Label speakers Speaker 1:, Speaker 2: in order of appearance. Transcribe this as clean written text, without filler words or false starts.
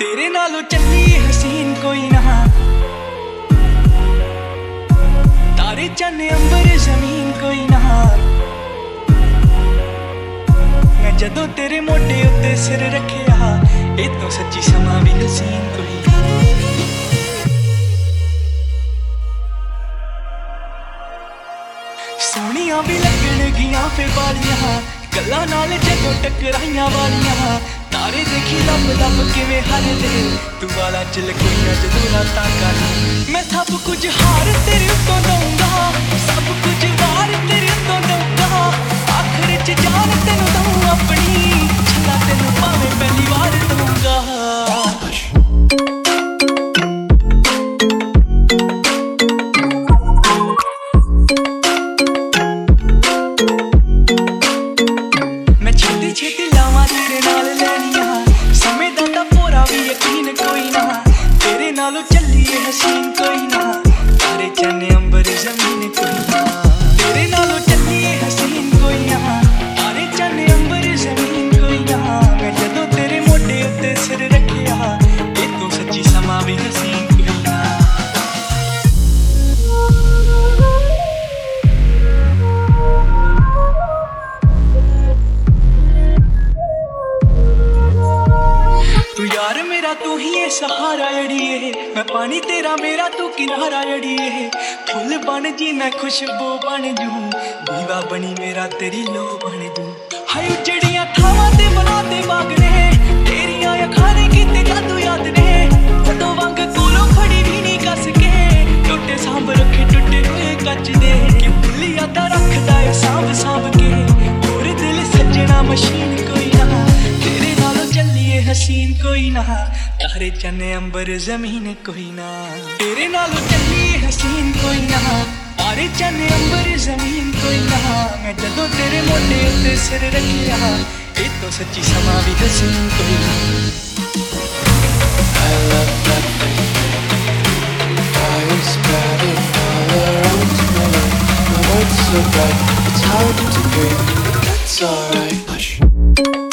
Speaker 1: तेरे नालों चली हसीन कोई ना, तारे चन्ने अंबर जमीन कोई ना। मैं जदों तेरे मोटे उत्ते सिर रखिया, ए तो सच्ची समा भी हसीन कोई ना। सोहणियां भी लगणगियां फे वालियां, गल्लां नाल जदों टकराइयां वालियां। तारे देखी लब लब किवें हरदे, तू वाला च लकोइयां जदों रातां काली। मैं सब कुछ हार तेरे उत्तों दूंगा, सब कुछ वार तेरे उत्तों दूंगा। आखिर च जान तेनू दूं अपनी, छला तेनू भावें पहली वार दूंगा। मैं छेती छेती लावां तेरे नाल लैनियां, समय दा तां पूरा भी यकीन कोई ना। तेरे नालों चलिए हसीन कोई ना, तारे चन्ने अंबर जमीन कोई ना। तेरे नालों चलिए हसीन कोई ना, तारे चन्ने अंबर जमीन कोई ना। मैं जदों तेरे मोटे उत्ते सिर रखिया, ए तो सच्ची समा भी हसीन कोई ना। तू यार मेरा तू ही है सहारा अड़िए, मैं पानी तेरा मेरा तू किनारा अड़िए। फुल बन जी मैं खुशबू बन जूं, दीवा बनी मेरा तेरी लो बन जूं। हाय उजड़ियां थावां ते बनाते बाग ने, तेरियां अखां ने कीते जादू याद ने। जदों वंग कोलों फड़ी भी नहीं कस के, टुटे सांभ रखे टुटे हुए कच दे। कि दिल यादां रखदा है सांभ सांभ के, और दिल सजना मशीन कोई ना। तेरे नालों चलिए हसीन कोई ना, तारे चन्ने अंबर जमीन कोई ना। तेरे नालों चलिए हसीन कोई ना, तारे चन्ने अंबर जमीन कोई ना। मैं जदों तेरे मोटे उत्ते सिर रखिया, ए तो सच्ची समा भी हसीन कोई ना।
Speaker 2: I love that thing. Fire spreading all around me. My world's so bright, it's hard to breathe, but that's alright. Hush.